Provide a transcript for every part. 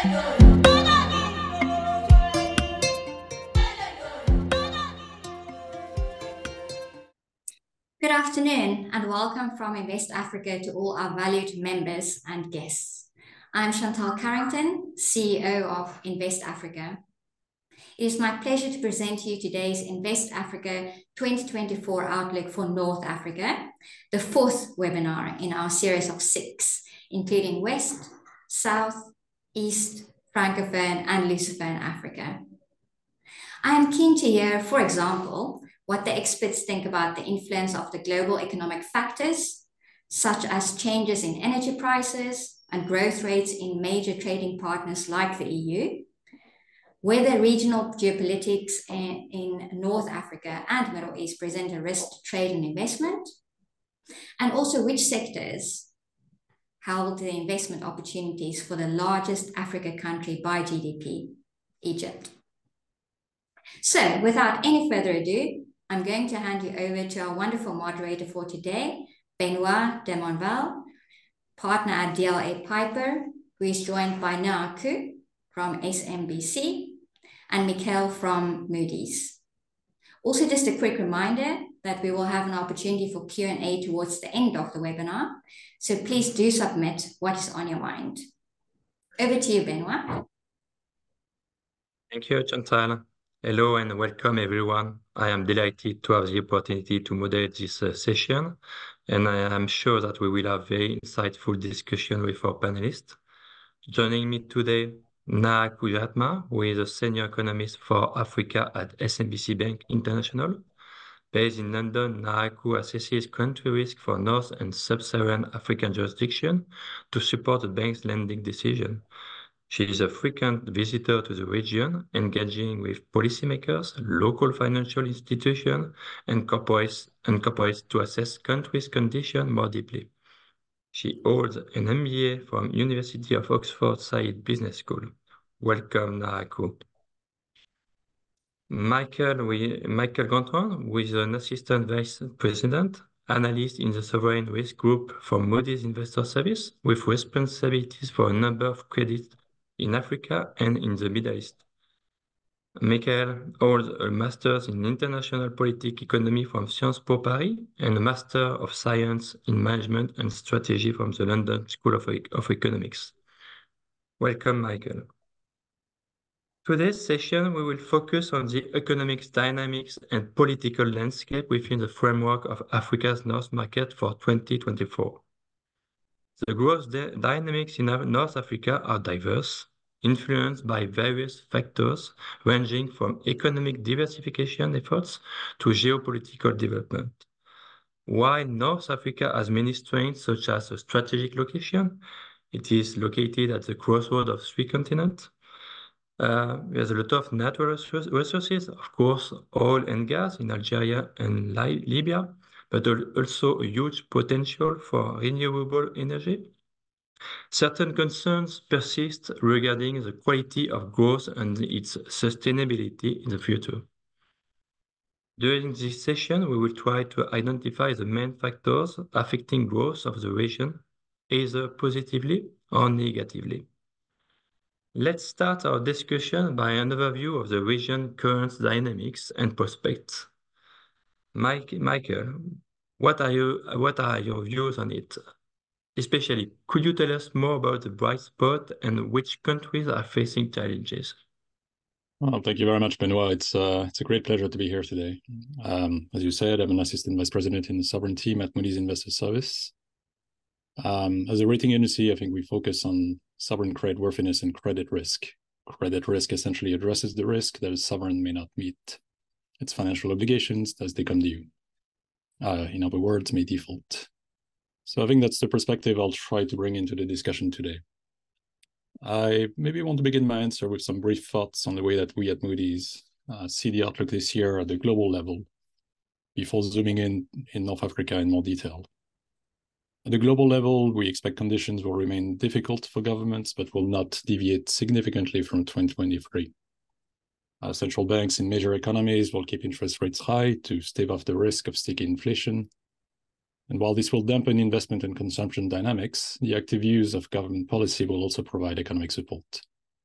Good afternoon and welcome from Invest Africa to all our valued members and guests. I'm Chantal Carrington, CEO of Invest Africa. It is my pleasure to present to you today's Invest Africa 2024 Outlook for North Africa, the fourth webinar in our series of 6, including West, South, East, Francophone and Lusophone Africa. I am keen to hear, for example, what the experts think about the influence of the global economic factors, such as changes in energy prices and growth rates in major trading partners like the EU, whether regional geopolitics in North Africa and Middle East present a risk to trade and investment, and also which sectors hold the investment opportunities for the largest Africa country by GDP, Egypt. So without any further ado, I'm going to hand you over to our wonderful moderator for today, Benoit de Monval, partner at DLA Piper, who is joined by Noah Ku from SMBC and Mikhail from Moody's. Also, just a quick reminder that we will have an opportunity for Q&A towards the end of the webinar, so please do submit what is on your mind. Over to you, Benoit. Thank you, Chantal. Hello and welcome everyone. I am delighted to have the opportunity to moderate this session, and I am sure that we will have very insightful discussion with our panelists. Joining me today, Noah Ku, who is a senior economist for Africa at SMBC Bank International. Based in London, Noah Ku assesses country risk for North and Sub-Saharan African jurisdiction to support the bank's lending decision. She is a frequent visitor to the region, engaging with policymakers, local financial institutions, and corporates to assess countries' conditions more deeply. She holds an MBA from University of Oxford Saïd Business School. Welcome, Noah Ku. Michael Gontran, who is an Assistant Vice President, Analyst in the Sovereign Risk Group for Moody's Investor Service, with responsibilities for a number of credits in Africa and in the Middle East. Michael holds a Master's in International Political Economy from Sciences Po Paris and a Master of Science in Management and Strategy from the London School of Economics. Welcome, Michael. Today's session, we will focus on the economic dynamics and political landscape within the framework of Africa's North market for 2024. The growth dynamics in North Africa are diverse, influenced by various factors ranging from economic diversification efforts to geopolitical development. While North Africa has many strengths, such as a strategic location, it is located at the crossroads of 3 continents. There's a lot of natural resources, of course, oil and gas in Algeria and Libya, but also a huge potential for renewable energy. Certain concerns persist regarding the quality of growth and its sustainability in the future. During this session, we will try to identify the main factors affecting growth of the region, either positively or negatively. Let's start our discussion by an overview of the region's current dynamics and prospects. Michael, what are your views on it? Especially, could you tell us more about the bright spot and which countries are facing challenges? Well, thank you very much, Benoit. It's a great pleasure to be here today. As you said, I'm an assistant vice president in the sovereign team at Moody's Investor Service. As a rating agency, I think we focus on sovereign creditworthiness and credit risk. Credit risk essentially addresses the risk that a sovereign may not meet its financial obligations as they come due. In other words, may default. So I think that's the perspective I'll try to bring into the discussion today. I maybe want to begin my answer with some brief thoughts on the way that we at Moody's see the outlook this year at the global level, before zooming in North Africa in more detail. At the global level, we expect conditions will remain difficult for governments, but will not deviate significantly from 2023. Central banks in major economies will keep interest rates high to stave off the risk of sticky inflation. And while this will dampen investment and consumption dynamics, the active use of government policy will also provide economic support.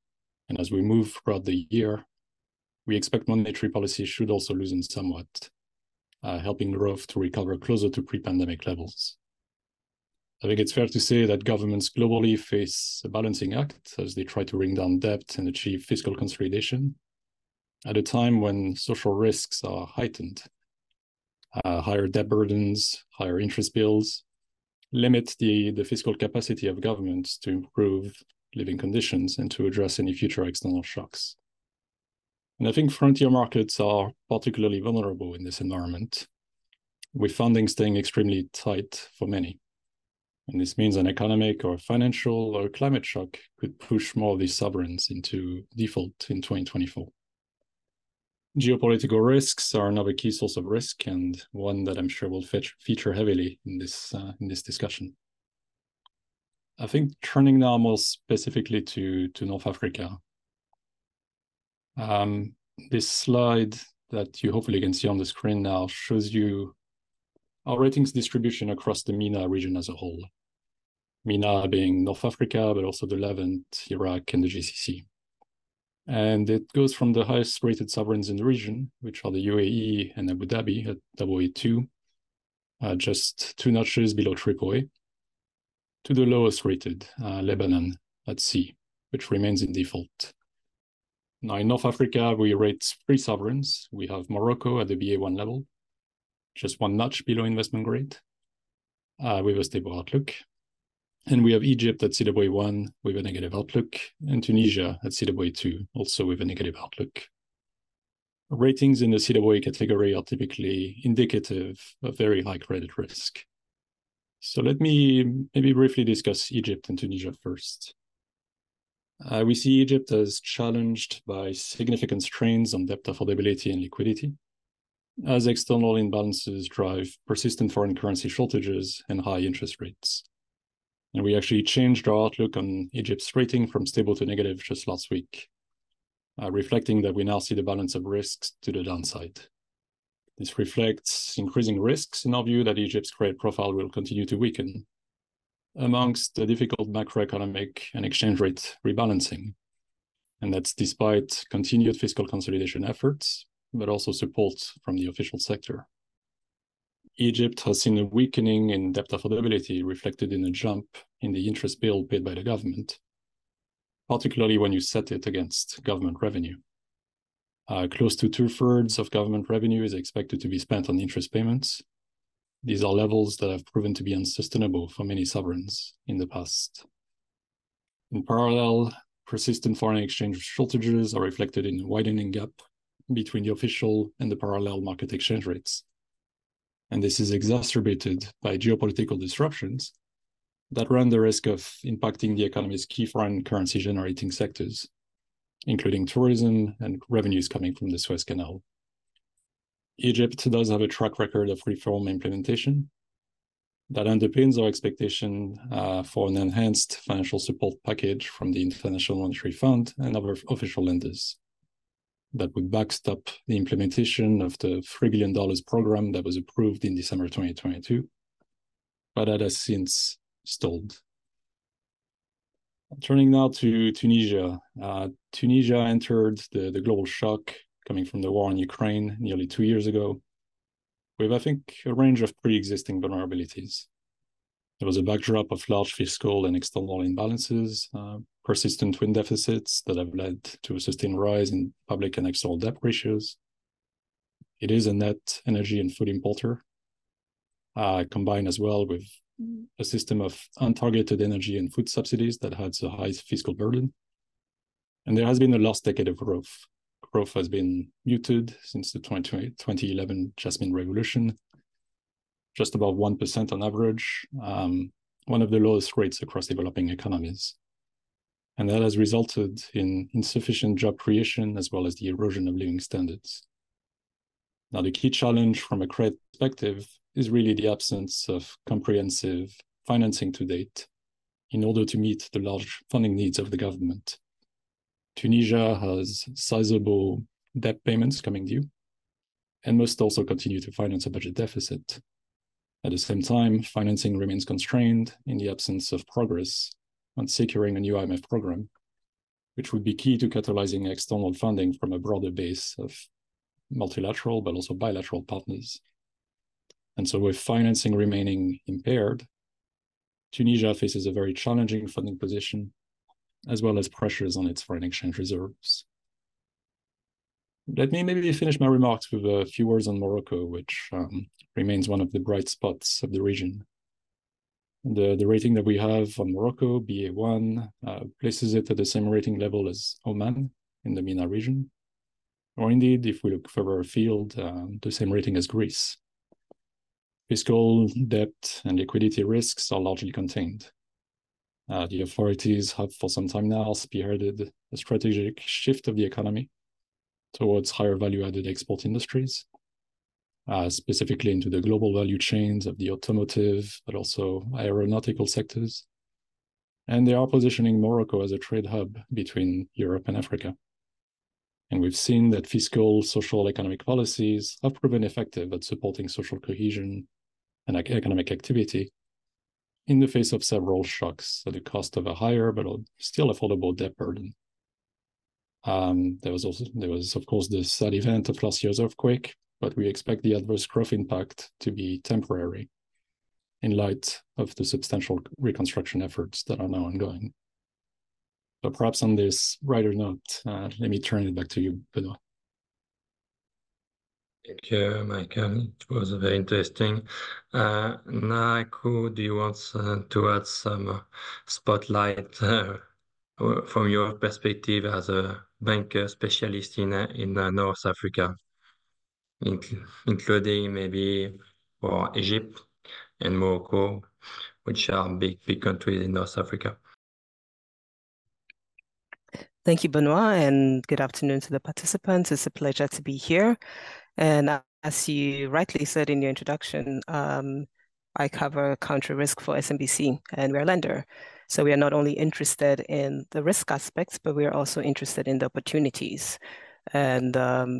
And as we move throughout the year, we expect monetary policy should also loosen somewhat, helping growth to recover closer to pre-pandemic levels. I think it's fair to say that governments globally face a balancing act as they try to bring down debt and achieve fiscal consolidation at a time when social risks are heightened. Higher debt burdens, higher interest bills limit the fiscal capacity of governments to improve living conditions and to address any future external shocks. And I think frontier markets are particularly vulnerable in this environment, with funding staying extremely tight for many. And this means an economic or financial or climate shock could push more of these sovereigns into default in 2024. Geopolitical risks are another key source of risk, and one that I'm sure will feature heavily in this discussion. I think turning now more specifically to North Africa. This slide that you hopefully can see on the screen now shows you our ratings distribution across the MENA region as a whole. MENA being North Africa, but also the Levant, Iraq, and the GCC. And it goes from the highest rated sovereigns in the region, which are the UAE and Abu Dhabi at AA2, just 2 notches below AAA, to the lowest rated, Lebanon at C, which remains in default. Now in North Africa, we rate 3 sovereigns. We have Morocco at the BA1 level, just 1 notch below investment grade, with a stable outlook. And we have Egypt at CAA1 with a negative outlook, and Tunisia at CAA2, also with a negative outlook. Ratings in the CAA category are typically indicative of very high credit risk. So let me maybe briefly discuss Egypt and Tunisia first. We see Egypt as challenged by significant strains on debt affordability and liquidity, as external imbalances drive persistent foreign currency shortages and high interest rates. And we actually changed our outlook on Egypt's rating from stable to negative just last week, reflecting that we now see the balance of risks to the downside. This reflects increasing risks in our view that Egypt's credit profile will continue to weaken amongst the difficult macroeconomic and exchange rate rebalancing. And that's despite continued fiscal consolidation efforts, but also support from the official sector. Egypt has seen a weakening in debt affordability reflected in a jump in the interest bill paid by the government, particularly when you set it against government revenue. Close to 2/3 of government revenue is expected to be spent on interest payments. These are levels that have proven to be unsustainable for many sovereigns in the past. In parallel, persistent foreign exchange shortages are reflected in a widening gap between the official and the parallel market exchange rates. And this is exacerbated by geopolitical disruptions that run the risk of impacting the economy's key foreign currency generating sectors, including tourism and revenues coming from the Suez Canal. Egypt does have a track record of reform implementation that underpins our expectation for an enhanced financial support package from the International Monetary Fund and other official lenders that would backstop the implementation of the $3 billion program that was approved in December 2022, but that has since stalled. Turning now to Tunisia. Tunisia entered the global shock coming from the war in Ukraine nearly 2 years ago, with, I think, a range of pre-existing vulnerabilities. There was a backdrop of large fiscal and external imbalances, persistent twin deficits that have led to a sustained rise in public and external debt ratios. It is a net energy and food importer, combined as well with a system of untargeted energy and food subsidies that has a high fiscal burden. And there has been a lost decade of growth. Growth has been muted since the 2011 Jasmine Revolution, just about 1% on average, one of the lowest rates across developing economies. And that has resulted in insufficient job creation as well as the erosion of living standards. Now, the key challenge from a credit perspective is really the absence of comprehensive financing to date in order to meet the large funding needs of the government. Tunisia has sizable debt payments coming due and must also continue to finance a budget deficit. At the same time, financing remains constrained in the absence of progress on securing a new IMF program, which would be key to catalyzing external funding from a broader base of multilateral but also bilateral partners. And so with financing remaining impaired, Tunisia faces a very challenging funding position, as well as pressures on its foreign exchange reserves. Let me maybe finish my remarks with a few words on Morocco, which remains one of the bright spots of the region. The rating that we have on Morocco, BA1, places it at the same rating level as Oman in the MENA region, or indeed, if we look further afield, the same rating as Greece. Fiscal debt and liquidity risks are largely contained. The authorities have for some time now spearheaded a strategic shift of the economy towards higher value-added export industries, specifically into the global value chains of the automotive, but also aeronautical sectors. And they are positioning Morocco as a trade hub between Europe and Africa. And we've seen that fiscal, social, economic policies have proven effective at supporting social cohesion and economic activity in the face of several shocks at the cost of a higher but still affordable debt burden. There was of course the sad event of last year's earthquake, but we expect the adverse growth impact to be temporary in light of the substantial reconstruction efforts that are now ongoing. So perhaps on this brighter note, let me turn it back to you, Benoit. Thank you, Michael. It was very interesting. Naku, do you want to add some spotlight from your perspective as a banker specialist in North Africa, including maybe for Egypt and Morocco, which are big countries in North Africa? Thank you, Benoit, and good afternoon to the participants. It's a pleasure to be here. And as you rightly said in your introduction, I cover country risk for SMBC, and we're a lender. So we are not only interested in the risk aspects, but we are also interested in the opportunities. And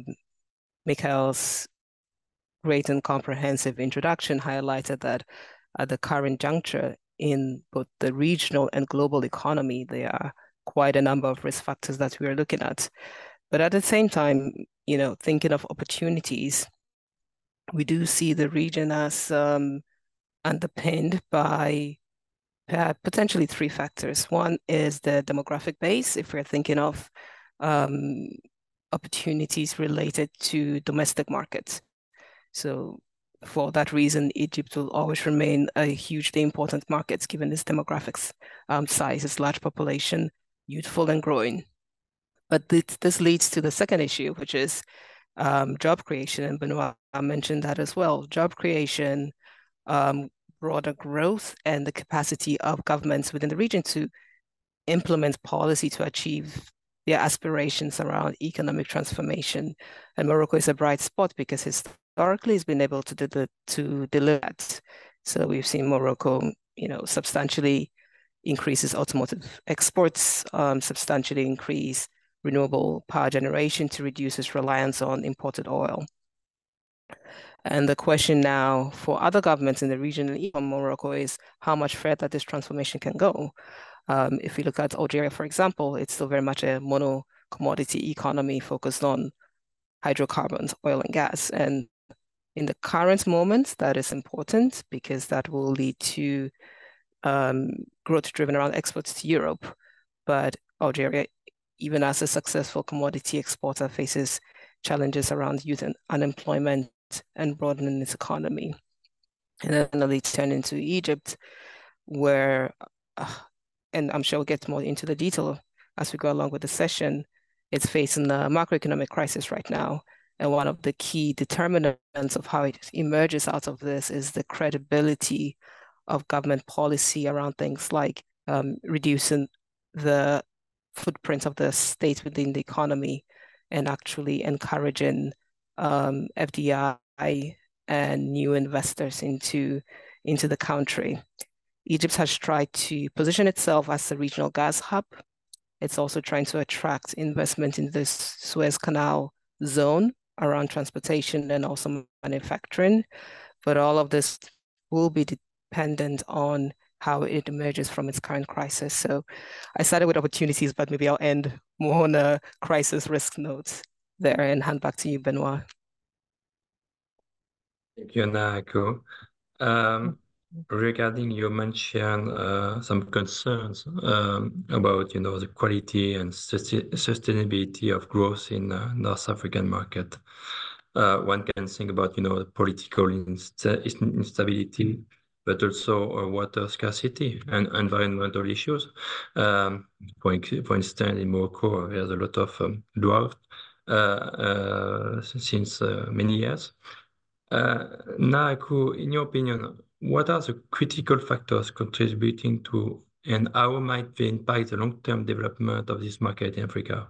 Michael's great and comprehensive introduction highlighted that at the current juncture in both the regional and global economy, there are quite a number of risk factors that we are looking at. But at the same time, thinking of opportunities, we do see the region as underpinned by potentially three factors. One is the demographic base, if we're thinking of opportunities related to domestic markets. So for that reason, Egypt will always remain a hugely important market given its demographics size, its large population, youthful and growing. But this leads to the second issue, which is job creation, and Benoit mentioned that as well. Job creation, broader growth, and the capacity of governments within the region to implement policy to achieve their aspirations around economic transformation. And Morocco is a bright spot because historically it's been able to deliver that. So we've seen Morocco, substantially increases automotive exports, substantially increase renewable power generation to reduce its reliance on imported oil. And the question now for other governments in the region and even Morocco is how much further this transformation can go. If we look at Algeria, for example, it's still very much a mono commodity economy focused on hydrocarbons, oil and gas. And in the current moment, that is important because that will lead to growth driven around exports to Europe. But Algeria, even as a successful commodity exporter, faces challenges around youth and unemployment and broadening its economy. And then let's turn into Egypt, where, and I'm sure we'll get more into the detail as we go along with the session, it's facing a macroeconomic crisis right now. And one of the key determinants of how it emerges out of this is the credibility of government policy around things like reducing the footprint of the state within the economy and actually encouraging FDI and new investors into the country. Egypt has tried to position itself as a regional gas hub. It's also trying to attract investment in this Suez Canal zone around transportation and also manufacturing. But all of this will be dependent on how it emerges from its current crisis. So I started with opportunities, but maybe I'll end more on a crisis risk note there, and hand back to you, Benoit. Thank you, Nahako. Regarding you mentioned some concerns about the quality and sustainability of growth in North African market. One can think about the political instability, but also water scarcity and environmental issues. For instance, in Morocco, there's a lot of drought since many years. Nahako, in your opinion, what are the critical factors contributing to, and how might they impact the long-term development of this market in Africa?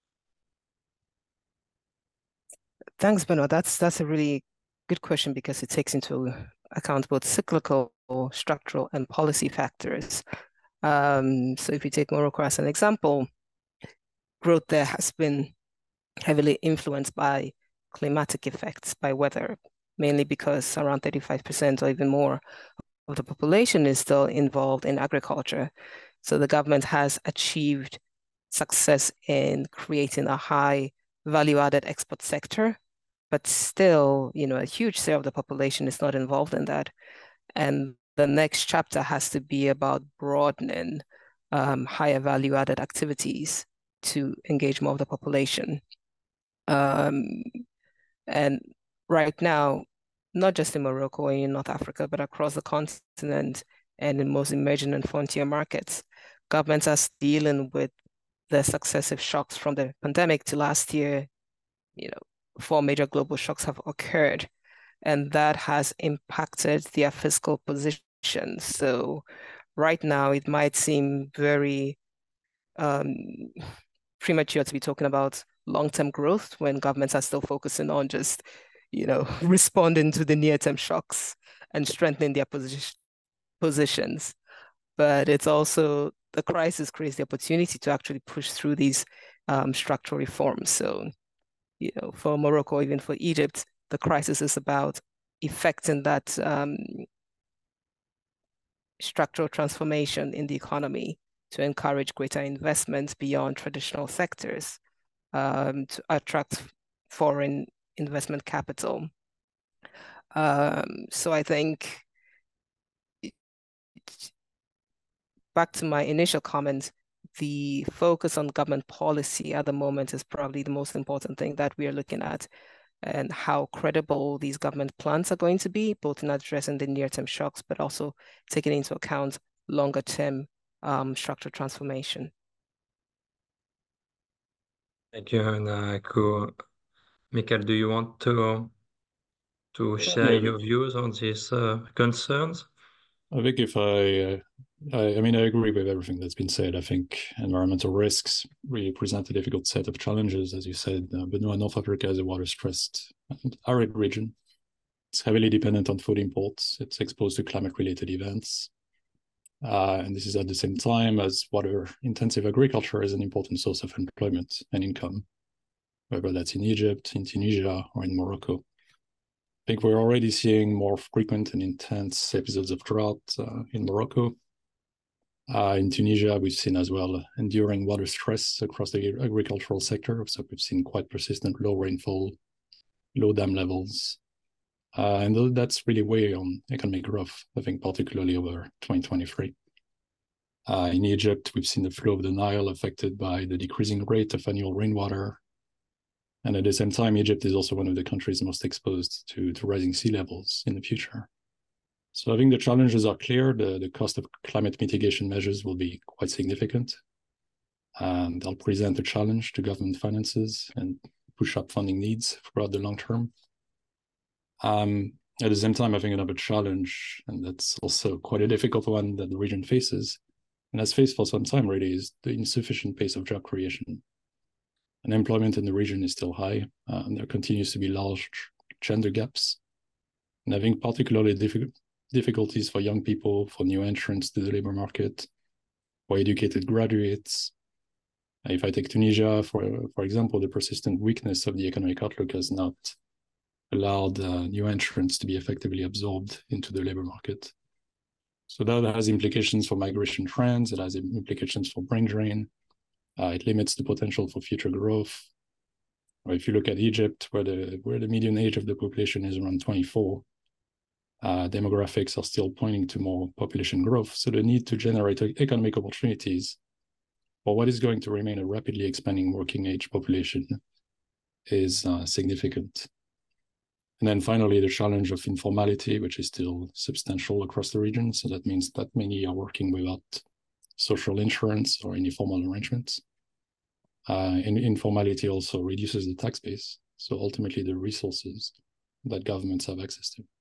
Thanks, Benoit. That's a really good question because it takes into account both cyclical, structural, and policy factors. So if you take Morocco as an example, growth there has been heavily influenced by climatic effects, by weather, mainly because around 35% or even more of the population is still involved in agriculture. So the government has achieved success in creating a high value-added export sector, but still, a huge share of the population is not involved in that. And the next chapter has to be about broadening higher value-added activities to engage more of the population. And right now, not just in Morocco or in North Africa, but across the continent and in most emerging and frontier markets, governments are dealing with the successive shocks from the pandemic to last year. 4 major global shocks have occurred, and that has impacted their fiscal position. So right now, it might seem very premature to be talking about long-term growth when governments are still focusing on just responding to the near-term shocks and strengthening their positions. But it's also, the crisis creates the opportunity to actually push through these structural reforms. So, for Morocco, even for Egypt, the crisis is about effecting that structural transformation in the economy to encourage greater investment beyond traditional sectors, to attract foreign investment capital. So I think, back to my initial comment, the focus on government policy at the moment is probably the most important thing that we are looking at, and how credible these government plans are going to be, both in addressing the near-term shocks, but also taking into account longer-term structural transformation. Thank you, Nahako. Michael, do you want to share your views on these concerns? I think if I agree with everything that's been said. I think environmental risks really present a difficult set of challenges, as you said. Benoit, North Africa is a water-stressed and arid region. It's heavily dependent on food imports. It's exposed to climate-related events. And this is at the same time as water-intensive agriculture is an important source of employment and income, whether that's in Egypt, in Tunisia, or in Morocco. I think we're already seeing more frequent and intense episodes of drought in Morocco. In Tunisia, we've seen as well enduring water stress across the agricultural sector. So we've seen quite persistent low rainfall, low dam levels. And that's really weighing on economic growth, I think, particularly over 2023. In Egypt, we've seen the flow of the Nile affected by the decreasing rate of annual rainwater. And at the same time, Egypt is also one of the countries most exposed to rising sea levels in the future. So I think the challenges are clear. The cost of climate mitigation measures will be quite significant. And they'll present a challenge to government finances and push up funding needs throughout the long term. At the same time, I think another challenge, and that's also quite a difficult one that the region faces, and has faced for some time really, is the insufficient pace of job creation. Unemployment in the region is still high, and there continues to be large gender gaps. And I think particularly difficulties for young people, for new entrants to the labor market, for educated graduates. If I take Tunisia, for example, the persistent weakness of the economic outlook has not allowed new entrants to be effectively absorbed into the labor market. So that has implications for migration trends, it has implications for brain drain, It limits the potential for future growth. Or if you look at Egypt, where the median age of the population is around 24, demographics are still pointing to more population growth. So the need to generate economic opportunities for what is going to remain a rapidly expanding working age population is significant. And then finally, the challenge of informality, which is still substantial across the region. So that means that many are working without social insurance or any formal arrangements. And informality also reduces the tax base. So ultimately the resources that governments have access to.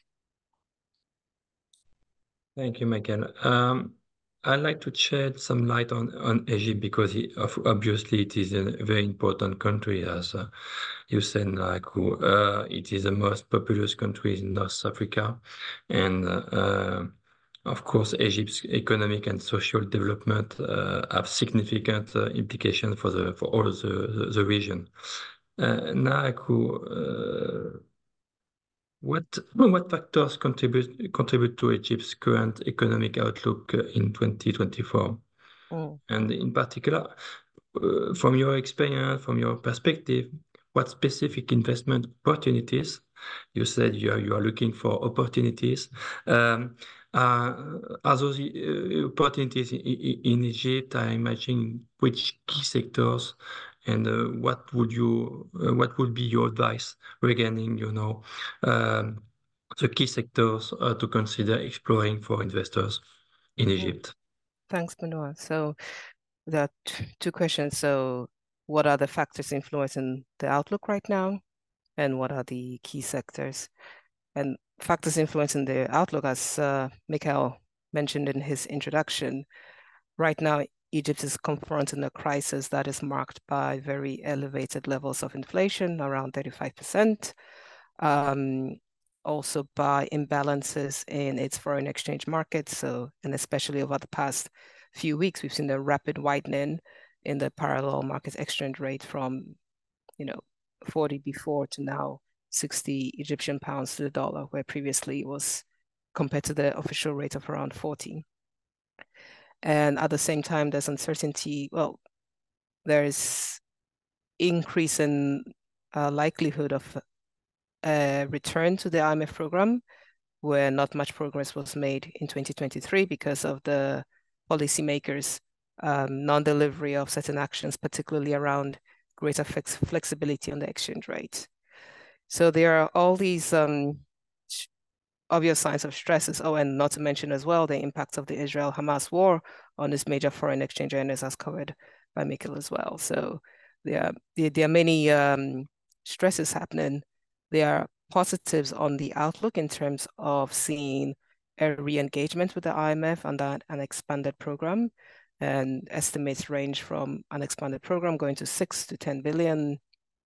Thank you, Michael. I'd like to shed some light on Egypt because obviously it is a very important country, as you said, Naraku. It is the most populous country in North Africa, and of course, Egypt's economic and social development have significant implications for all the region. Naraku, what factors contribute to Egypt's current economic outlook in 2024? And in particular, from your experience, from your perspective, what specific investment opportunities? You said you are looking for opportunities. Are those opportunities in Egypt? I imagine which key sectors, and what would be your advice regarding, the key sectors to consider exploring for investors in Egypt? Thanks, Benoit. So there are two questions. So what are the factors influencing the outlook right now? And what are the key sectors? And factors influencing the outlook, as Michael mentioned in his introduction, right now, Egypt is confronting a crisis that is marked by very elevated levels of inflation, around 35%, also by imbalances in its foreign exchange market. So, and especially over the past few weeks, we've seen a rapid widening in the parallel market exchange rate from, 40 before to now 60 Egyptian pounds to the dollar, where previously it was compared to the official rate of around 40. And at the same time, there's uncertainty. Well, there's increase in likelihood of a return to the IMF program, where not much progress was made in 2023 because of the policymakers' non-delivery of certain actions, particularly around greater flexibility on the exchange rate. So there are all these obvious signs of stresses. Oh, and not to mention as well the impact of the Israel-Hamas war on its major foreign exchange earners, as covered by Michael as well. So there are many stresses happening. There are positives on the outlook in terms of seeing a re-engagement with the IMF and an expanded program, and estimates range from an expanded program going to 6 to 10 billion.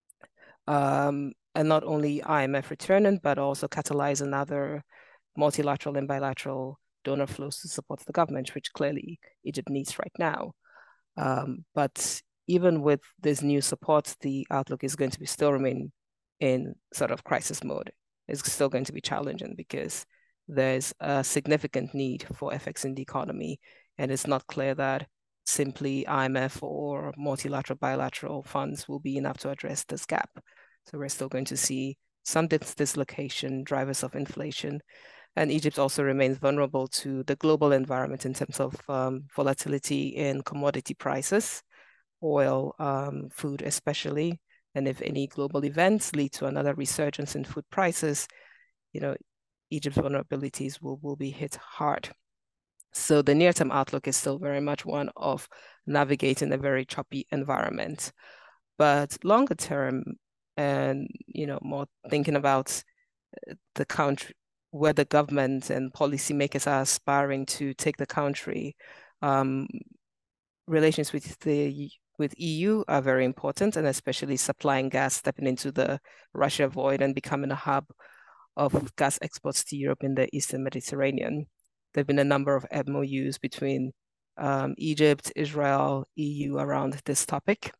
And not only IMF returning, but also catalyzing other multilateral and bilateral donor flows to support the government, which clearly Egypt needs right now. But even with this new support, the outlook is going to still remain in sort of crisis mode. It's still going to be challenging because there's a significant need for FX in the economy, and it's not clear that simply IMF or multilateral bilateral funds will be enough to address this gap. So we're still going to see some dislocation, drivers of inflation, and Egypt also remains vulnerable to the global environment in terms of volatility in commodity prices, oil, food especially. And if any global events lead to another resurgence in food prices, Egypt's vulnerabilities will be hit hard. So the near-term outlook is still very much one of navigating a very choppy environment. But longer term, and more thinking about the country, where the government and policymakers are aspiring to take the country, relations with EU are very important, and especially supplying gas, stepping into the Russia void and becoming a hub of gas exports to Europe in the Eastern Mediterranean. There have been a number of MOUs between Egypt, Israel, EU around this topic.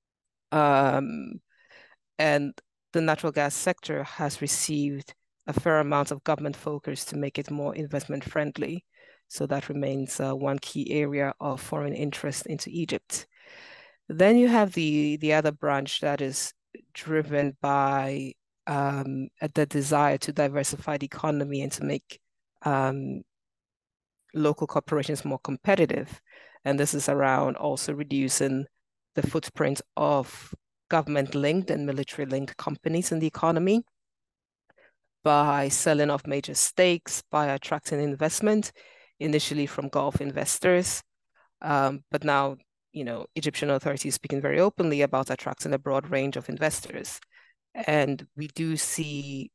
And the natural gas sector has received a fair amount of government focus to make it more investment friendly. So that remains one key area of foreign interest into Egypt. Then you have the other branch that is driven by the desire to diversify the economy and to make local corporations more competitive. And this is around also reducing the footprint of government-linked and military-linked companies in the economy by selling off major stakes, by attracting investment, initially from Gulf investors. But now, Egyptian authorities speaking very openly about attracting a broad range of investors. And we do see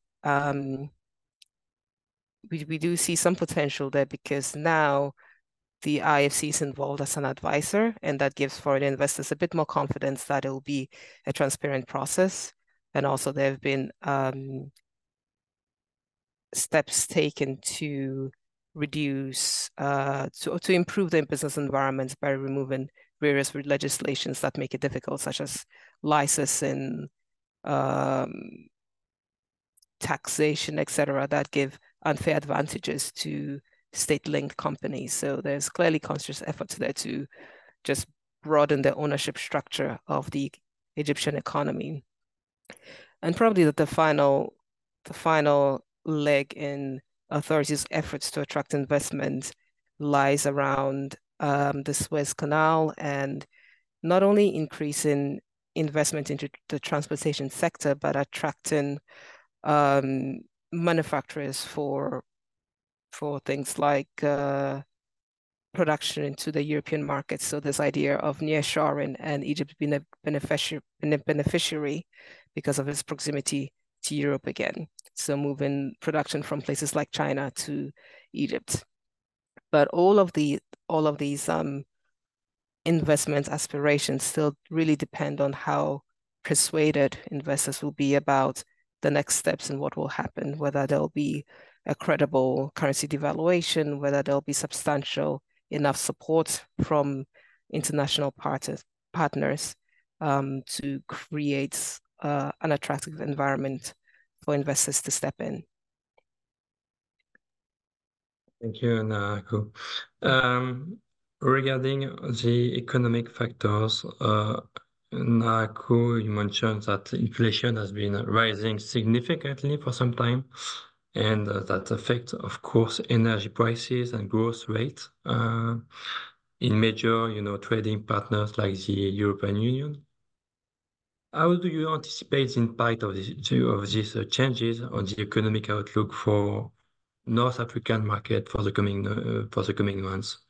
we do see some potential there because now the IFC is involved as an advisor, and that gives foreign investors a bit more confidence that it will be a transparent process. And also there have been steps taken to reduce, to improve the business environments by removing various legislations that make it difficult, such as licensing, taxation, etc., that give unfair advantages to state-linked companies. So there's clearly conscious efforts there to just broaden the ownership structure of the Egyptian economy. And probably the final leg in authorities' efforts to attract investment lies around the Suez Canal and not only increasing investment into the transportation sector, but attracting manufacturers for things like production into the European markets. So this idea of nearshoring and Egypt being a beneficiary because of its proximity to Europe again. So moving production from places like China to Egypt. But all of these investment aspirations still really depend on how persuaded investors will be about the next steps and what will happen, whether there'll be a credible currency devaluation, whether there'll be substantial enough support from international partners to create an attractive environment for investors to step in. Thank you, Nahako. Regarding the economic factors, Nahako, you mentioned that inflation has been rising significantly for some time, and that affects, of course, energy prices and growth rates in major, trading partners like the European Union. How do you anticipate the impact of these changes on the economic outlook for North African market for the coming months?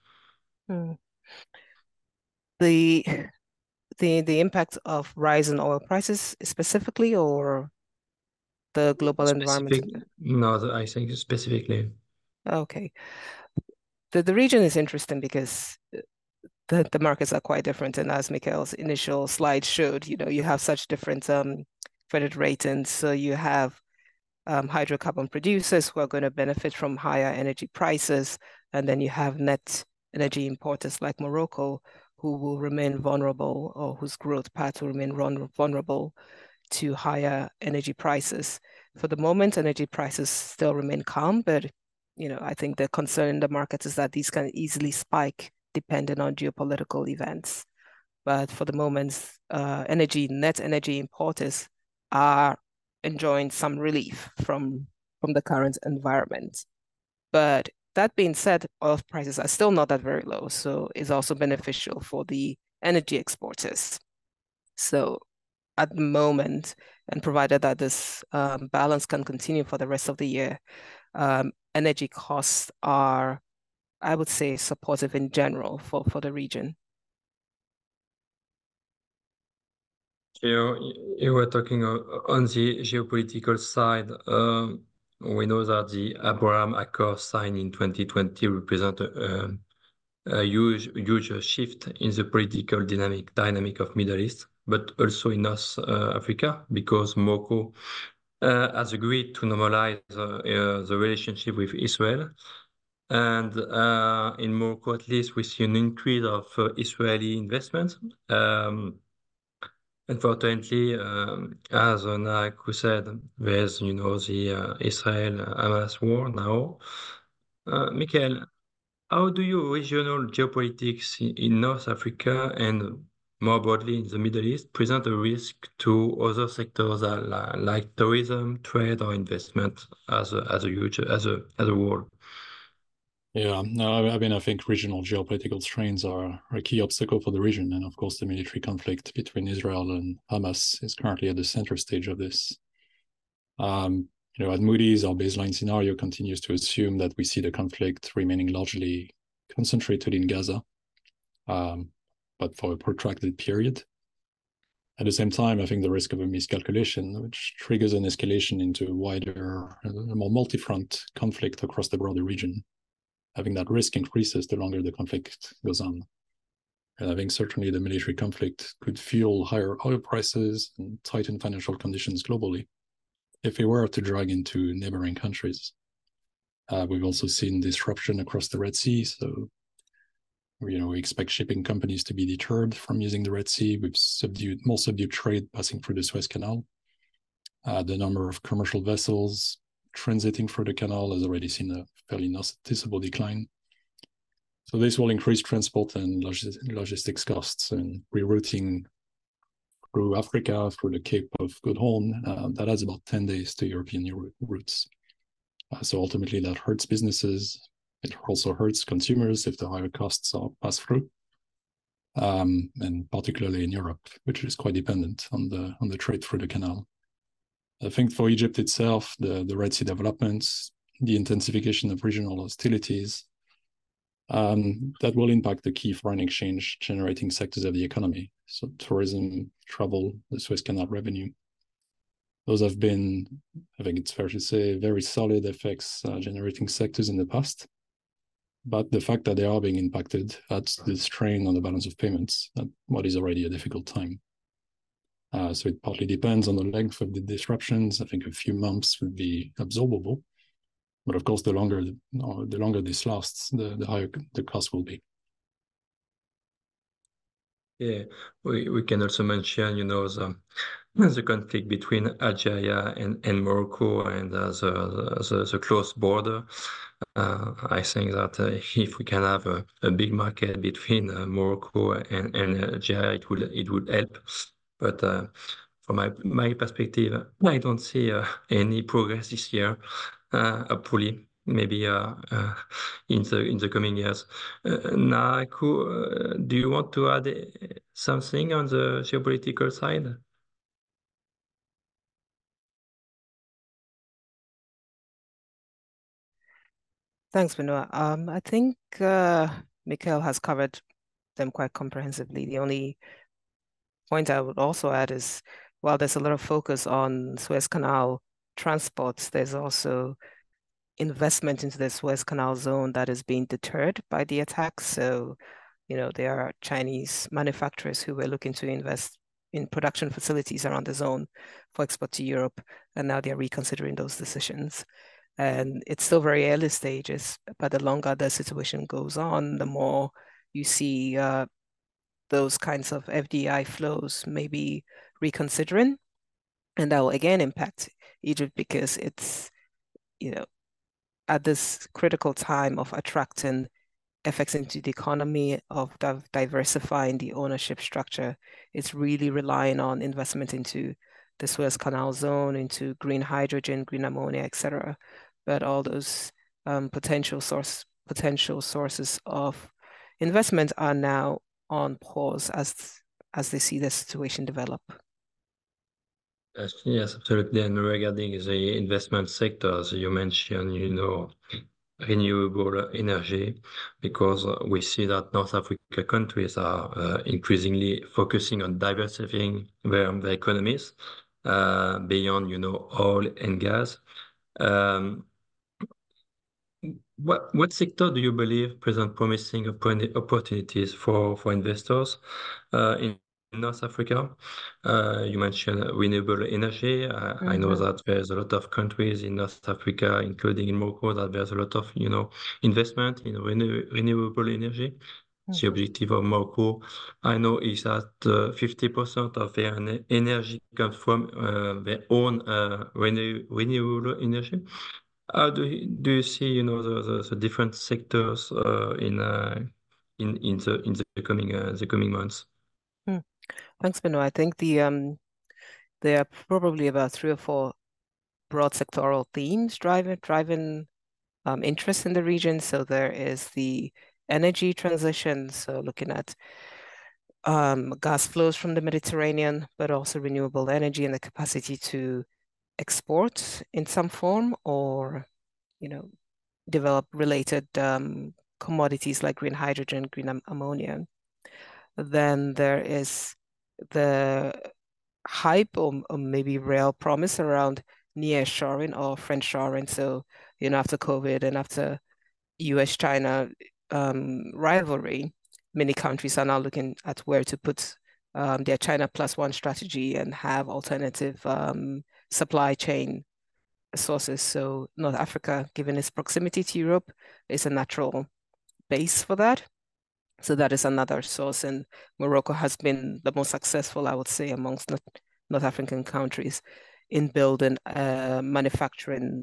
The impact of rising oil prices specifically, or the global environment? No, I think specifically. Okay. The region is interesting because the markets are quite different, and as Mikhail's initial slide showed, you have such different credit ratings. So you have hydrocarbon producers who are going to benefit from higher energy prices, and then you have net energy importers like Morocco who will remain vulnerable, or whose growth path will remain vulnerable to higher energy prices. For the moment, energy prices still remain calm, but I think the concern in the market is that these can easily spike depending on geopolitical events. But for the moment, net energy importers are enjoying some relief from the current environment. But that being said, oil prices are still not that very low, so it's also beneficial for the energy exporters. So at the moment, and provided that this balance can continue for the rest of the year, energy costs are, I would say, supportive in general for the region. You were talking on the geopolitical side. We know that the Abraham Accords signed in 2020 represent a huge shift in the political dynamic of Middle East, but also in North Africa, because Morocco has agreed to normalize the relationship with Israel. And in Morocco, at least, we see an increase of Israeli investments. Unfortunately, as Nahako said, there's the Israel-Hamas war now. Mikhail, how do you regional geopolitics in North Africa and more broadly in the Middle East present a risk to other sectors like tourism, trade, or investment as a whole? Yeah, no, I mean, I think regional geopolitical strains are a key obstacle for the region. And of course, the military conflict between Israel and Hamas is currently at the center stage of this. At Moody's, our baseline scenario continues to assume that we see the conflict remaining largely concentrated in Gaza, but for a protracted period. At the same time, I think the risk of a miscalculation, which triggers an escalation into a wider, more multi-front conflict across the broader region, I think that risk increases the longer the conflict goes on. And I think certainly the military conflict could fuel higher oil prices and tighten financial conditions globally if it were to drag into neighboring countries. We've also seen disruption across the Red Sea. So, we expect shipping companies to be deterred from using the Red Sea with more subdued trade passing through the Suez Canal. The number of commercial vessels transiting through the canal has already seen a fairly noticeable decline. So this will increase transport and logistics costs, and rerouting through Africa, through the Cape of Good Horn, that adds about 10 days to European routes. So ultimately that hurts businesses. It also hurts consumers if the higher costs are passed through, and particularly in Europe, which is quite dependent on the trade through the canal. I think for Egypt itself, the Red Sea developments, the intensification of regional hostilities, that will impact the key foreign exchange generating sectors of the economy. So tourism, travel, the Suez Canal revenue. Those have been, I think it's fair to say, very solid FX generating sectors in the past. But the fact that they are being impacted adds the strain on the balance of payments at what is already a difficult time. So it partly depends on the length of the disruptions. I think a few months would be absorbable. But of course, the longer this lasts, the higher the cost will be. Yeah, we can also mention, the conflict between Algeria and Morocco and the close border. I think that if we can have a big market between Morocco and Algeria, it would help. But from my perspective, I don't see any progress this year. Hopefully, maybe in the coming years. Naku, do you want to add something on the geopolitical side? Thanks, Benoit. I think Mikhail has covered them quite comprehensively. The only point I would also add is, while there's a lot of focus on Suez Canal transports, there's also investment into the Suez Canal zone that is being deterred by the attacks. So, there are Chinese manufacturers who were looking to invest in production facilities around the zone for export to Europe, and now they're reconsidering those decisions. And it's still very early stages, but the longer the situation goes on, the more you see those kinds of FDI flows maybe reconsidering. And that will again impact Egypt because it's, at this critical time of attracting FX into the economy, of diversifying the ownership structure, it's really relying on investment into the Suez Canal zone, into green hydrogen, green ammonia, etc. But all those potential sources of investment are now on pause as they see the situation develop. Yes, absolutely. And regarding the investment sectors, you mentioned, renewable energy, because we see that North Africa countries are increasingly focusing on diversifying their economies beyond, oil and gas. What sector do you believe present promising opportunities for investors in North Africa? You mentioned renewable energy. I know that there's a lot of countries in North Africa, including in Morocco, that there's a lot of, investment in renewable energy. The objective of Morocco, I know, is that 50% of their energy comes from their own renewable energy. How do you see, the different sectors in the coming months? Thanks, Benoit. I think there are probably about 3 or 4 broad sectoral themes driving interest in the region. So there is the energy transition, so looking at gas flows from the Mediterranean, but also renewable energy and the capacity to export in some form, or develop related commodities like green hydrogen, green ammonia. Then there is the hype or maybe real promise around nearshoring or friendshoring. So, after COVID and after US-China rivalry, many countries are now looking at where to put their China +1 strategy and have alternative supply chain sources. So North Africa, given its proximity to Europe, is a natural base for that. So that is another source, and Morocco has been the most successful, I would say, amongst North African countries in building a manufacturing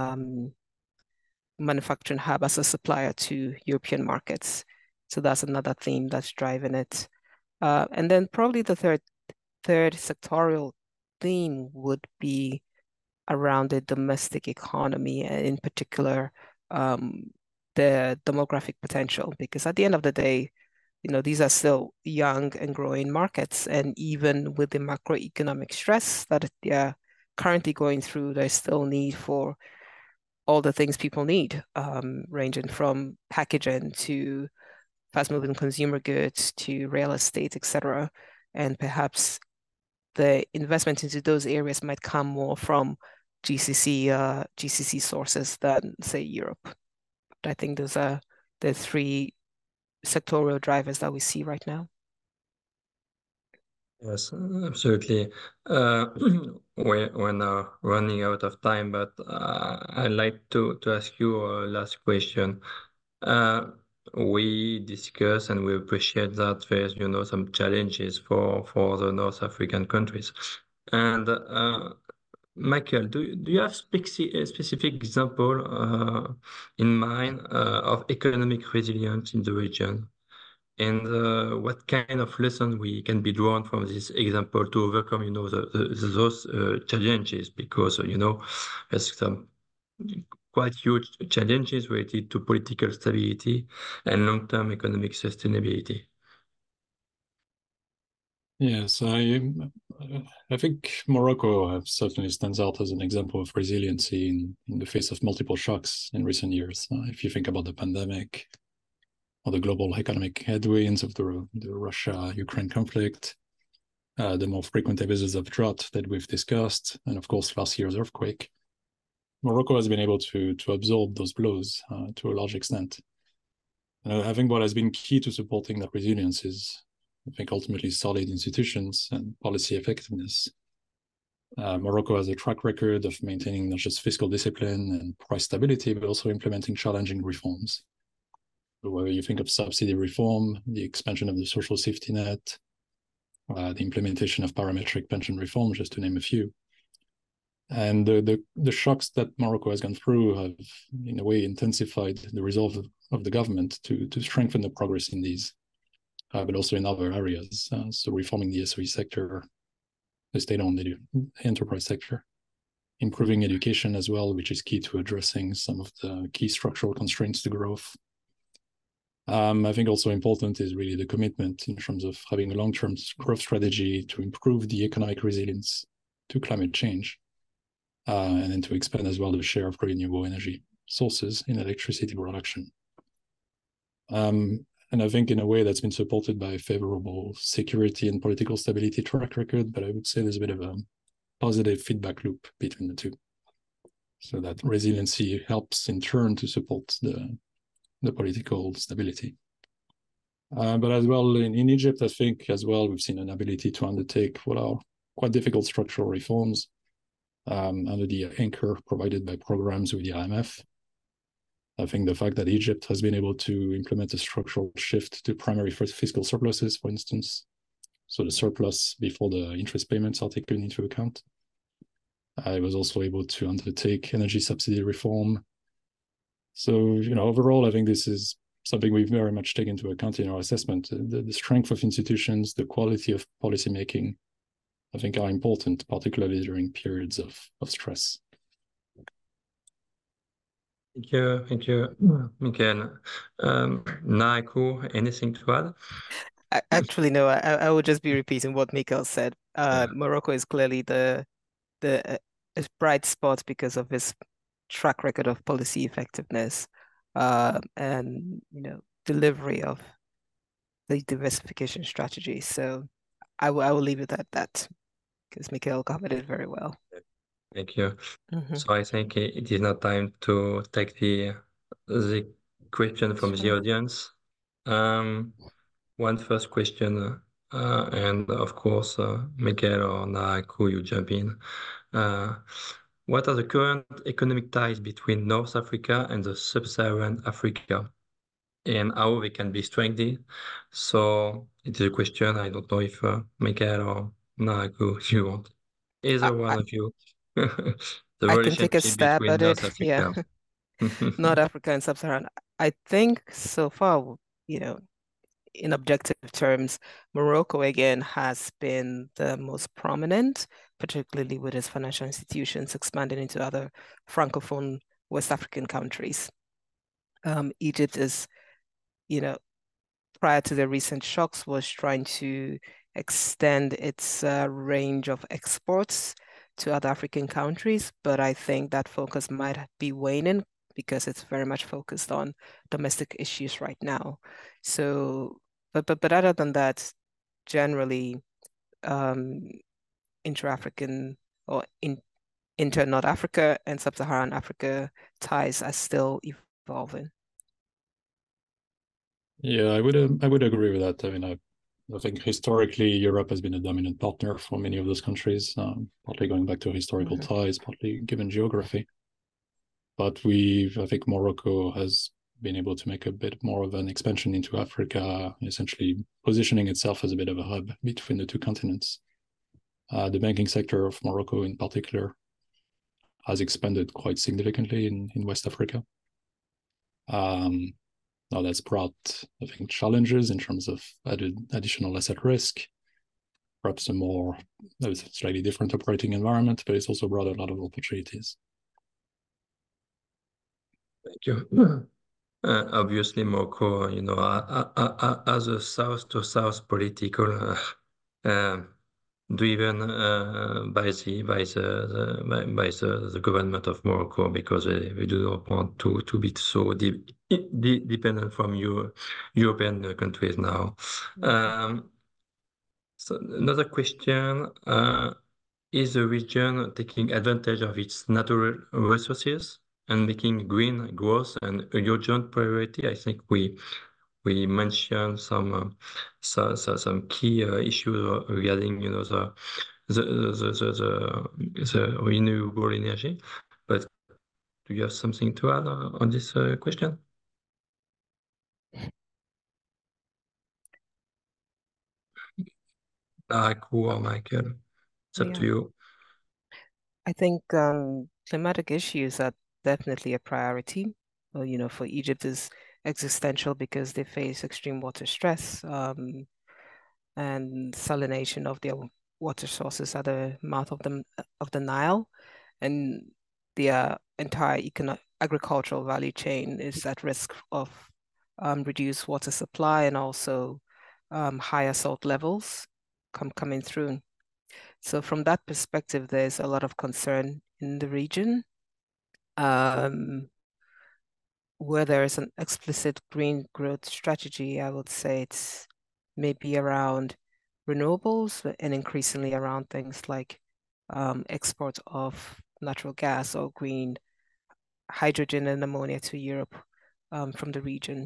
hub as a supplier to European markets. So that's another theme that's driving it. And then probably the third sectorial theme would be around the domestic economy, and in particular, the demographic potential, because at the end of the day, these are still young and growing markets, and even with the macroeconomic stress that they are currently going through, there's still need for all the things people need, ranging from packaging to fast-moving consumer goods to real estate, etc. And perhaps the investment into those areas might come more from GCC sources than, say, Europe. But I think those are the 3 sectoral drivers that we see right now. Yes, absolutely. We're now running out of time, but I'd like to ask you a last question. We discuss and we appreciate that there's, some challenges for the North African countries. And Michael, do you have a specific example in mind of economic resilience in the region? And what kind of lessons we can be drawn from this example to overcome, those challenges? Because, there's some quite huge challenges related to political stability and long-term economic sustainability. Yes, I think Morocco certainly stands out as an example of resiliency in the face of multiple shocks in recent years. If you think about the pandemic or the global economic headwinds of the Russia-Ukraine conflict, the more frequent episodes of drought that we've discussed, and of course last year's earthquake, Morocco has been able to absorb those blows to a large extent. I think what has been key to supporting that resilience is, I think, ultimately solid institutions and policy effectiveness. Morocco has a track record of maintaining not just fiscal discipline and price stability, but also implementing challenging reforms. So whether you think of subsidy reform, the expansion of the social safety net, the implementation of parametric pension reform, just to name a few. And the shocks that Morocco has gone through have, in a way, intensified the resolve of the government to strengthen the progress in these, but also in other areas. So reforming the SOE sector, the state-owned enterprise sector, improving education as well, which is key to addressing some of the key structural constraints to growth. I think also important is really the commitment in terms of having a long-term growth strategy to improve the economic resilience to climate change, and then to expand as well the share of renewable energy sources in electricity production. And I think in a way that's been supported by a favorable security and political stability track record, but I would say there's a bit of a positive feedback loop between the two. So that resiliency helps in turn to support the political stability. But as well in Egypt, I think as well, we've seen an ability to undertake what are quite difficult structural reforms under the anchor provided by programs with the IMF. I think the fact that Egypt has been able to implement a structural shift to primary fiscal surpluses, for instance, so the surplus before the interest payments are taken into account. I was also able to undertake energy subsidy reform. So, overall, I think this is something we've very much taken into account in our assessment. The strength of institutions, the quality of policymaking, I think are important, particularly during periods of stress. Thank you, Michael. Naku, anything to add? Actually, no, I would just be repeating what Mikael said. Morocco is clearly the a bright spot because of its track record of policy effectiveness, and delivery of the diversification strategy. So I will leave it at that because Mikael covered it very well. Thank you. So I think it is now time to take the question from the audience. One first question, and of course, Mikael or Naku, you jump in. What are the current economic ties between North Africa and the Sub-Saharan Africa, and how they can be strengthened? So it is a question. I don't know if Mikael or Naku, you want either one of you. The I can take a relationship stab between at North it. Yeah. Africa. North Africa and Sub-Saharan. I think so far, in objective terms, Morocco again has been the most prominent, particularly with its financial institutions expanding into other Francophone West African countries. Egypt is, prior to the recent shocks, was trying to extend its range of exports to other African countries, but I think that focus might be waning because it's very much focused on domestic issues right now. So, but other than that, generally, inter-African or inter-North Africa and Sub-Saharan Africa ties are still evolving. Yeah, I would agree with that. I mean, I think historically Europe has been a dominant partner for many of those countries, partly going back to historical ties, partly given geography. But I think Morocco has been able to make a bit more of an expansion into Africa, essentially positioning itself as a bit of a hub between the two continents. The banking sector of Morocco in particular has expanded quite significantly in West Africa. Now that's brought, I think, challenges in terms of additional asset risk, perhaps a slightly different operating environment, but it's also brought a lot of opportunities. Thank you. Obviously, Morocco, as a south-to-south political driven by the government of Morocco, because we do not want to be so dependent from European countries now. So another question: is the region taking advantage of its natural resources and making green growth an urgent priority? I think we mentioned some key issues regarding the renewable energy. But do you have something to add on this question? Naku or Michael, it's up to you. I think climatic issues are definitely a priority. Well, for Egypt is existential because they face extreme water stress and salination of their water sources at the mouth of the Nile, and their entire agricultural value chain is at risk of reduced water supply and also higher salt levels coming through. So from that perspective, there's a lot of concern in the region. Where there is an explicit green growth strategy, I would say it's maybe around renewables and increasingly around things like export of natural gas or green hydrogen and ammonia to Europe from the region.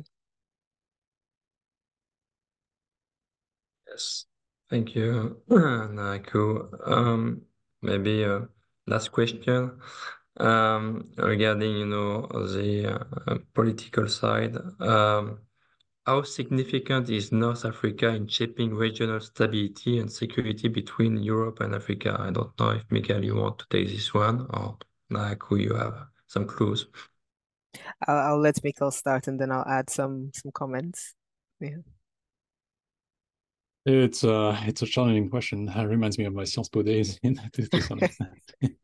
Yes, thank you, Naku. Maybe last question regarding the political side. How significant is North Africa in shaping regional stability and security between Europe and Africa? I don't know if, Mikael, you want to take this one, or Naku, you have some clues. I'll let Mikkel start and then I'll add some comments. Yeah. It's a challenging question. It reminds me of my Sciences Po days to some extent.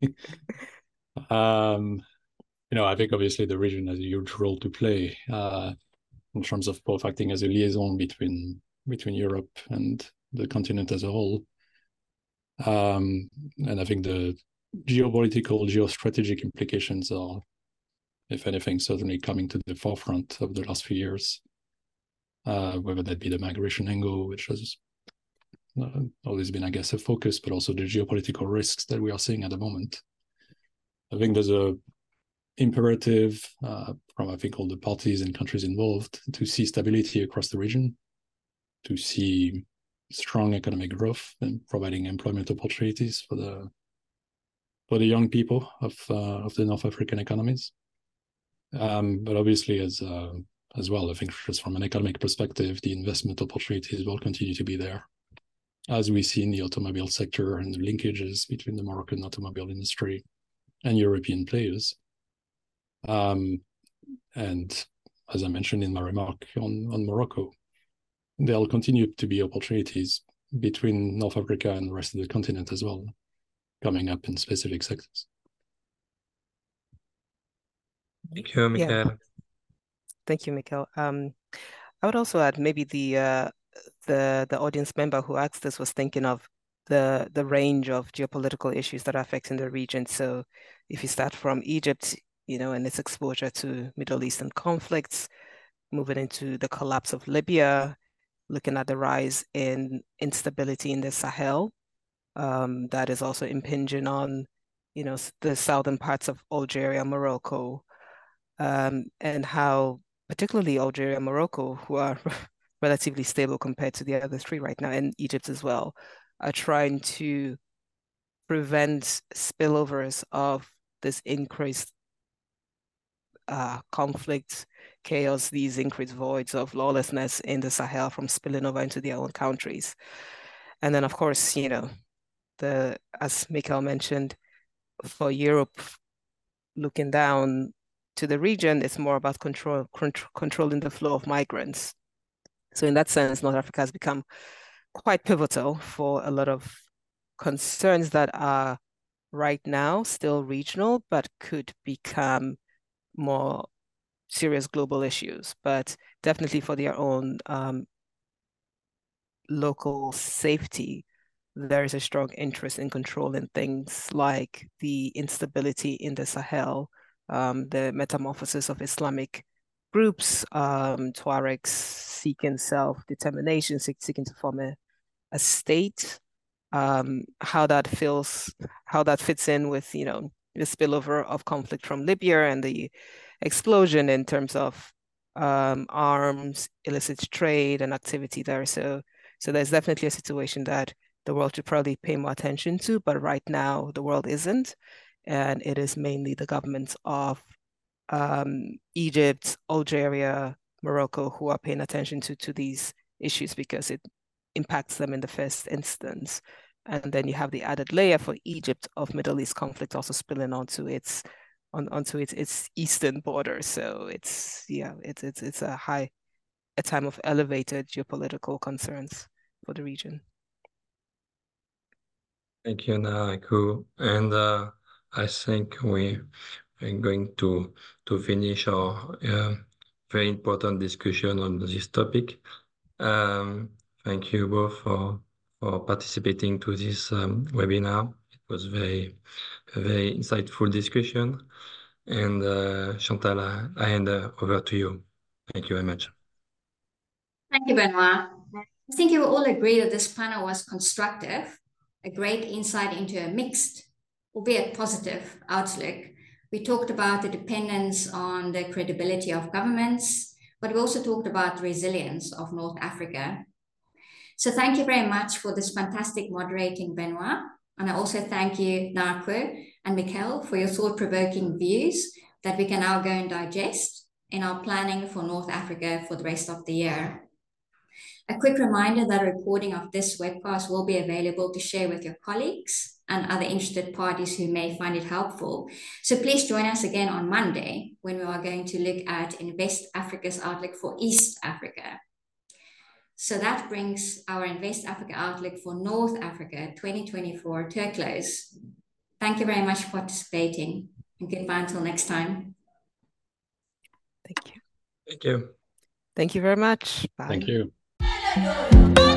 I think obviously the region has a huge role to play in terms of both acting as a liaison between Europe and the continent as a whole. And I think the geopolitical, geostrategic implications are, if anything, certainly coming to the forefront of the last few years. Whether that be the migration angle, which has always been, I guess, a focus, but also the geopolitical risks that we are seeing at the moment. I think there's a imperative from, I think, all the parties and countries involved to see stability across the region, to see strong economic growth and providing employment opportunities for the young people of the North African economies. But obviously, as well, I think just from an economic perspective, the investment opportunities will continue to be there, as we see in the automobile sector and the linkages between the Moroccan automobile industry and European players. And as I mentioned in my remark on Morocco, there'll continue to be opportunities between North Africa and the rest of the continent as well, coming up in specific sectors. Thank you, Mikkel. Yeah. Thank you, Mikkel. I would also add maybe the audience member who asked this was thinking of the range of geopolitical issues that are affecting the region. So if you start from Egypt, and its exposure to Middle Eastern conflicts, moving into the collapse of Libya, looking at the rise in instability in the Sahel, that is also impinging on, the southern parts of Algeria, Morocco, and how particularly Algeria and Morocco, who are relatively stable compared to the other three right now, and Egypt as well, are trying to prevent spillovers of this increased conflict, chaos, these increased voids of lawlessness in the Sahel from spilling over into their own countries. And then, of course, as Mikkel mentioned, for Europe, looking down to the region, it's more about controlling the flow of migrants. So in that sense, North Africa has become quite pivotal for a lot of concerns that are right now still regional, but could become more serious global issues, but definitely for their own local safety, there is a strong interest in controlling things like the instability in the Sahel, the metamorphosis of Islamic groups, Tuaregs seeking self-determination, seeking to form a state, how that fits in with, the spillover of conflict from Libya and the explosion in terms of arms, illicit trade and activity there. So there's definitely a situation that the world should probably pay more attention to, but right now the world isn't. And it is mainly the governments of Egypt, Algeria, Morocco who are paying attention to these issues because it impacts them in the first instance. And then you have the added layer for Egypt of Middle East conflict also spilling onto its eastern border. So it's a time of elevated geopolitical concerns for the region. Thank you, Naku. And I think we're going to finish our very important discussion on this topic. Thank you both for participating to this webinar. It was a very insightful discussion. And Chantal, I hand over to you. Thank you very much. Thank you, Benoit. I think you will all agree that this panel was constructive, a great insight into a mixed, albeit positive, outlook. We talked about the dependence on the credibility of governments, but we also talked about the resilience of North Africa. So thank you very much for this fantastic moderating, Benoit. And I also thank you, Naku and Mikkel, for your thought-provoking views that we can now go and digest in our planning for North Africa for the rest of the year. A quick reminder that a recording of this webcast will be available to share with your colleagues and other interested parties who may find it helpful. So please join us again on Monday when we are going to look at Invest Africa's outlook for East Africa. So that brings our Invest Africa outlook for North Africa 2024 to a close. Thank you very much for participating, and goodbye until next time. Thank you. Thank you. Thank you very much. Bye. Thank you.